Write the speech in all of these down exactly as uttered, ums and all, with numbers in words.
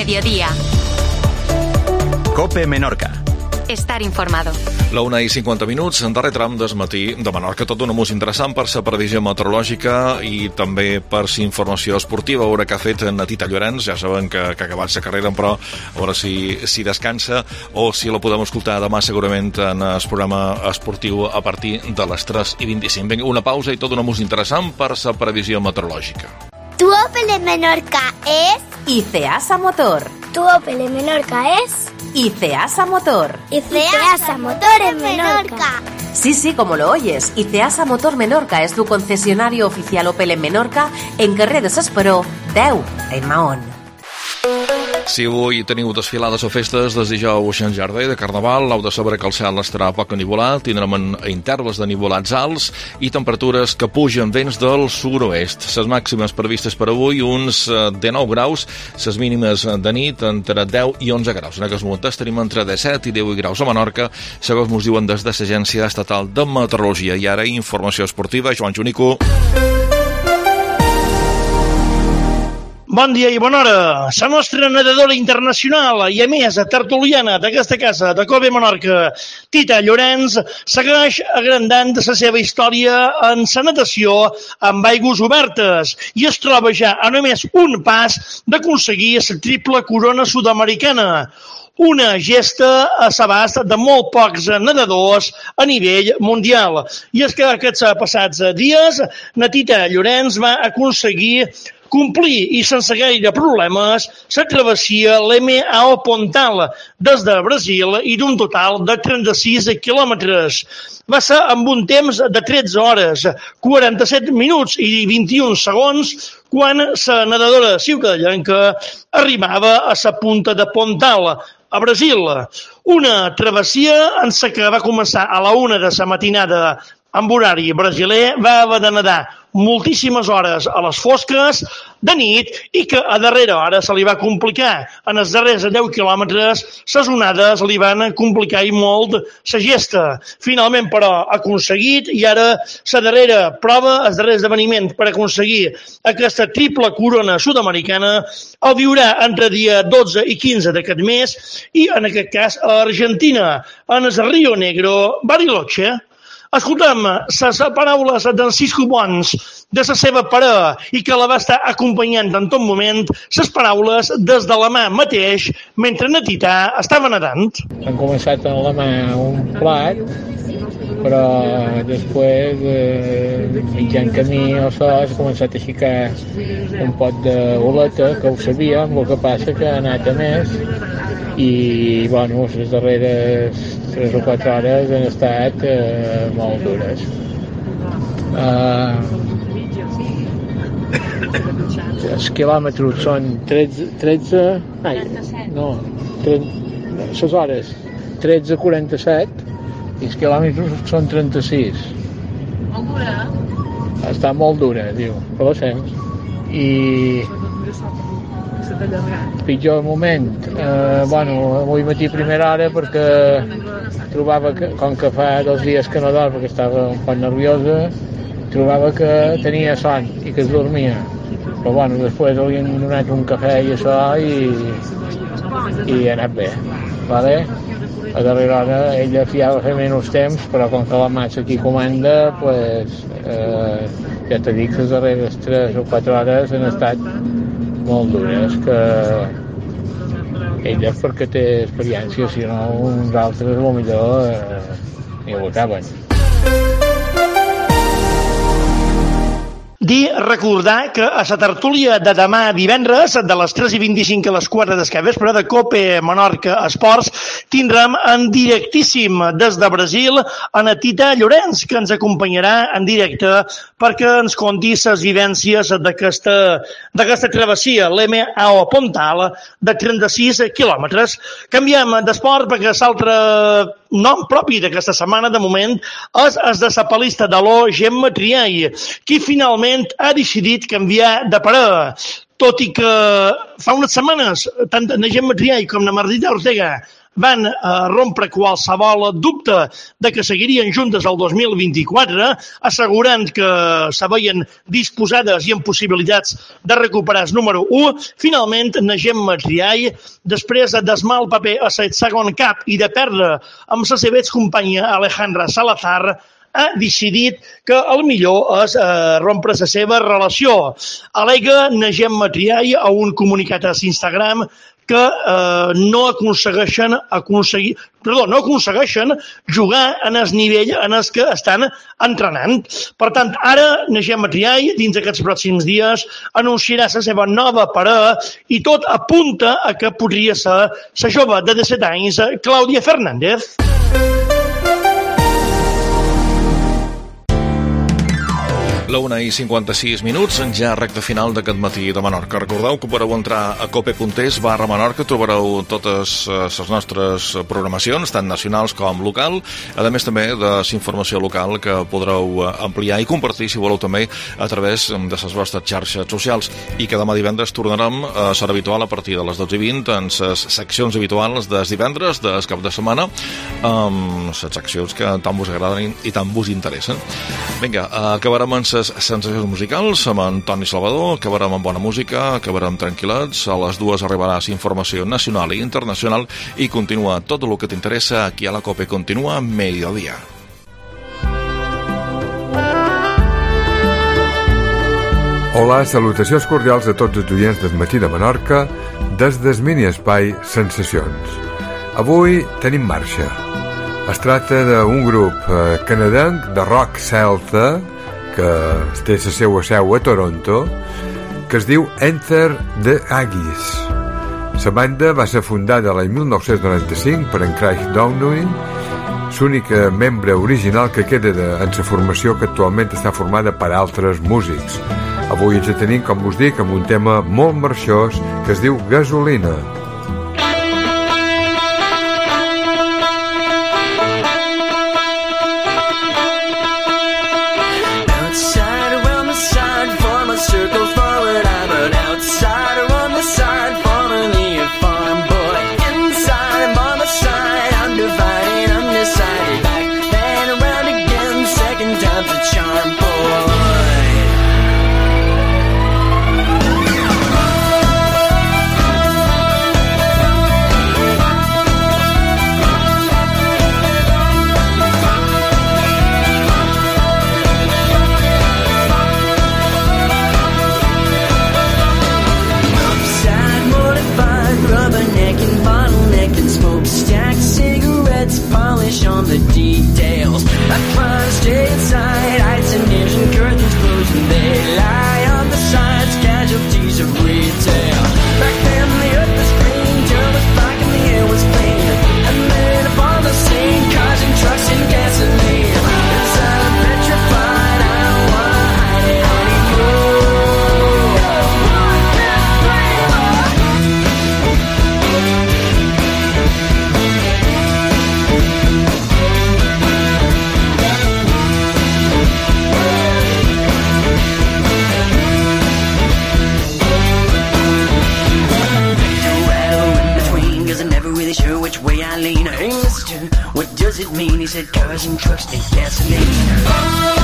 mediodía. COPE Menorca. Estar informado. La una i cinquanta minuts, en darrer tram del matí de Menorca. Tot un música interessant per la previsió meteorològica i també per la informació esportiva. A veure què ha fet Natita Llorenç. Ja saben que, que ha acabat la carrera, però a veure si, si descansa o si la podem escoltar demà segurament en el programa esportiu a partir de les tres i vint-i-cinc. Vinga, una pausa i tot un música interessant per la previsió meteorològica. Tu Opel Menorca es ICEASA Motor. Tu Opel Menorca es ICEASA Motor. ICEASA Motor en Menorca. Sí, sí, como lo oyes. ICEASA Motor Menorca es tu concesionario oficial Opel en Menorca, en carrer de s'Esperó, deu, en Mahón. Si avui teniu desfilades o festes des dijous en jardí de Carnaval, heu de saber que el cel estarà poc anivolat, tindrem intervals d'anivolats alts i temperatures que pugen vents del sud-oest. Les màximes previstes per avui, uns dinou graus, les mínimes de nit entre deu i onze graus. En aquests moments tenim entre disset i divuit graus a Menorca, segons ens diuen des de l'Agència Estatal de Meteorologia. I ara, informació esportiva, Joan Junico. Bon dia i bona hora. La nostra nedadora internacional i, a més, tertuliana d'aquesta casa de COPE Menorca, Tita Llorenç, segueix agrandant la seva història en la natació amb aigües obertes i es troba ja a només un pas d'aconseguir la triple corona sud-americana. Una gesta a l'abast de molt pocs nedadors a nivell mundial. I és que aquests passats dies, Natita Llorenç va aconseguir complir i sense gaire problemes la travessia l'M A O Pontal des de Brasil i d'un total de trenta-sis quilòmetres. Va ser amb un temps de tretze hores, quaranta-set minuts i vint-i-un segons quan la nedadora ciutadana arribava a la punta de Pontal, a Brasil. Una travessia en la que va començar a la una de la matinada amb horari brasiler, va haver de nedar moltíssimes hores a les fosques de nit i que a darrera hora se li va complicar. En els darrers deu quilòmetres, les onades li van complicar i molt la gesta. Finalment, però, ha aconseguit i ara la darrera prova, el darrer esdeveniment per aconseguir aquesta triple corona sud-americana, el viurà entre dia dotze i quinze d'aquest mes i, en aquest cas, a Argentina, en el Rio Negro, Bariloche. Escoltem les paraules d'en Cisco Bons, de la seva parella, i que la va estar acompanyant en tot moment, les paraules des de la mà mateix, mentre Natita estava nedant. Han començat en la mà un plat, però després, eh, mitjan camí o so, has començat a aixecar un pot d'oleta, que ho sabíem, el que passa que ha anat a més, i, bueno, les darreres tres o quatre hores han estat eh, molt dures. Uh, els quilòmetres són tretze, tretze ai, no, trenta, les hores tretze quaranta-set i els quilòmetres són trenta-sis. Molt dura? Està molt dura, diu, però sents. I pitjor moment, eh, bueno, avui matí primera hora perquè trobava que, com que fa dos dies que no dorm perquè estava un poc nerviosa, trobava que tenia son i que es dormia, però bueno, després li han donat un cafè i això i, i ha anat bé, vale? A darrera hora ella fiava fer menys temps, però com que la massa aquí comanda, pues, eh, ja t'he dit que les darreres tres o quatre hores han estat molt dures, que ella perquè té experiència, si no uns altres potser eh, ni ho acaben. Dir, recordar que a la tertúlia de demà divendres, de les tres i vint-i-cinc a les quatre del vespre, de COPE Menorca Esports, tindrem en directíssim des de Brasil a Natita Llorenç, que ens acompanyarà en directe perquè ens conti les vivències d'aquesta d'aquesta travessia, l'M A O Pontal, de trenta-sis quilòmetres. Canviem d'esport perquè l'altre nom propi d'aquesta setmana, de moment, és el de la palista de l'O, Gemma Triay, qui finalment ha decidit canviar de parella. Tot i que fa unes setmanes tant la Gemma Triay com la Martita Ortega van eh, rompre qualsevol dubte de que seguirien juntes el dos mil vint-i-quatre, assegurant que se veien disposades i amb possibilitats de recuperar el número u. Finalment, na Gemma Triay, després de desmar el paper a el segon cap i de perdre amb la seva excompanya Alejandra Salazar, ha decidit que el millor és eh, rompre la seva relació. Al·lega na Gemma Triay a un comunicat a l'Instagram que eh, no aconsegueixen aconseguir, perdó, no aconsegueixen jugar en el nivell en el que estan entrenant. Per tant, ara na Gemma Triay, dins d'aquests pròxims dies, anunciarà la seva nova parella i tot apunta a que podria ser la jove de disset anys, Clàudia Fernández. La una i cinquanta-sis minuts, ja recte final d'aquest matí de Menorca. Recordeu que podeu entrar a cope.es barra Menorca, trobareu totes les nostres programacions, tant nacionals com local, a més també de la informació local que podreu ampliar i compartir, si voleu també, a través de les vostres xarxes socials. I que demà divendres tornarem a ser habitual a partir de les dotze i vint en les seccions habituals dels divendres, del cap de setmana, amb les seccions que tant vos agraden i tant vos interessen. Vinga, acabarem amb sensacions musicals amb en Toni Salvador, acabarem amb bona música, acabarem tranquil·lets, a les dues arribarà informació nacional i internacional i continua tot el que t'interessa aquí a la COPE, continua Mediodía. Hola, salutacions cordials a tots els oients del Matí de Menorca des del mini espai Sensacions. Avui tenim marxa. Es tracta d'un grup eh, canadenc de rock celta que té la seva seu a Toronto, que es diu Enter the Aggies. La banda va ser fundada l'any mil nou-cents noranta-cinc per en Craig Downey, l'únic membre original que queda de, en la formació, que actualment està formada per altres músics. Avui ens tenim, com us dic, amb un tema molt marxós que es diu Gasolina. On the details, I try to stay inside. Heights and ears and curtains closed, and they lie on the sides, casualties of retail. Back then the earth was green, dirt was black and the air was clean. And then upon the scene, cars and trucks and gasoline. Inside I'm petrified, I don't wanna hide it anymore. Sure which way I lean. Hey mister, what does it mean? He said cars and trucks need gasoline.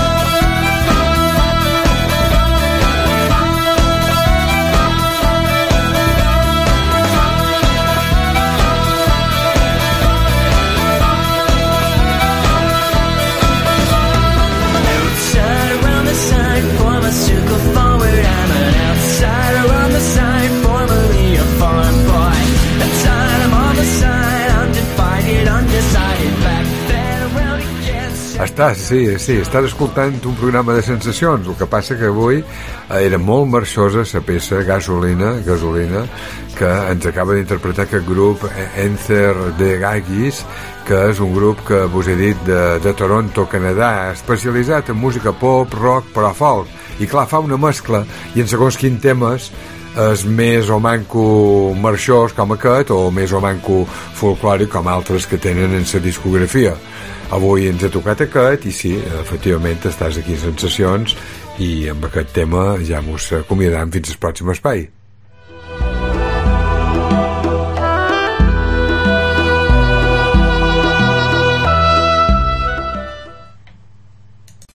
Outside around the side, form a circle forward. I'm an outsider on the side, formerly a farm boy. Inside I'm on the side, undivided, undecided, back then around again. Estàs, sí, sí, estàs escoltant un programa de sensacions. El que passa que avui era molt marxosa la peça Gasolina, Gasolina, que ens acaba d'interpretar aquest grup Enter the Aggies, que és un grup que vos he dit de, de Toronto, Canadà, especialitzat en música pop, rock, però folk. I clar, fa una mescla, i en segons quins temes és més o manco marxós com aquest, o més o manco folclòric com altres que tenen en la discografia. Avui ens ha tocat aquest, i sí, efectivament estàs aquí a Sensacions, i amb aquest tema ja mos acomiadam fins al pròxim espai.